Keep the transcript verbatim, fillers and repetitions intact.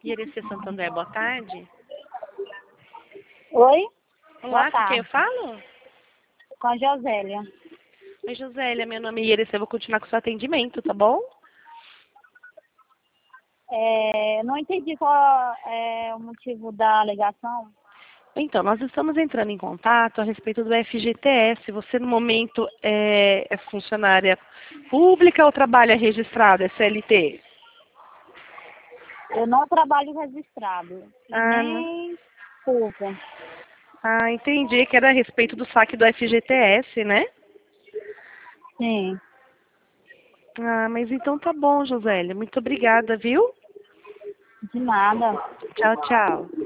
Irecê Santander, boa tarde. Oi? Olá, Boa com quem eu tarde. falo? Com a Josélia. Oi, Josélia, meu nome é Irecê, eu vou continuar com o seu atendimento, tá bom? É, não entendi qual é o motivo da ligação. Então, nós estamos entrando em contato a respeito do F G T S. Você, no momento, é, é funcionária pública ou trabalha registrada, é C L T? Eu não trabalho registrado e Ah, não. nem culpa. Ah, entendi que era a respeito do saque do F G T S, né? Sim. Ah, mas então tá bom, Josélia. Muito obrigada, viu? De nada. Tchau, tchau.